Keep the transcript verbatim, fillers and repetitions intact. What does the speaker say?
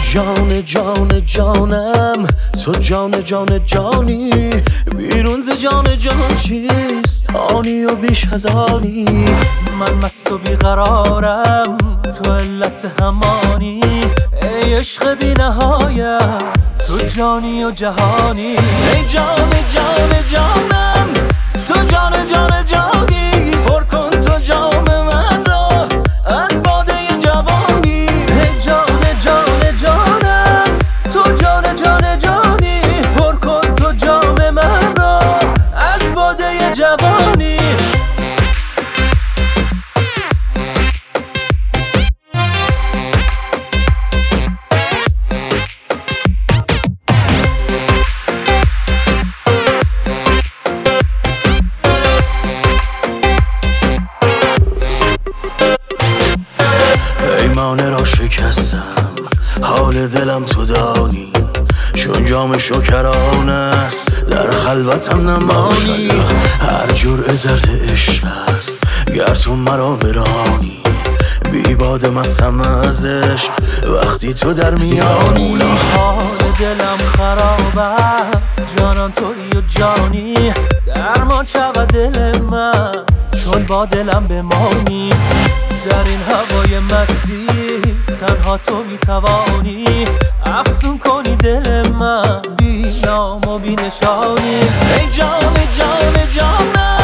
جان جان جانم، تو جان جان جانی، بیرون ز جان جان چیست آنی و بیش از آنی. من مست و بیقرارم تو علت همانی، ای عشق بی نهایت تو جانی و جهانی. ای جان جان جانم، تو جان جان جانی، پر کن تو جام من را از باده جوانی. ای جان جان جانم، تو جان جان جانی، پر کن تو جام من را از باده جوانی. پیمانه را شکستم، حال دلم تو دانی، چون جام شکران است در خلوتم نمانی. هر جرعه درد عشق است گر تو مرا برانی، بی باد مستم از عشق وقتی تو در میانی. حال دلم خراب است جانان تویی و جانی، درمان شود دل من چون با دلم بمانی. در این هوای مسیح تنها تو میتوانی افسون کنی دل من بی نام و بی نشانی. ای جان جان جانم،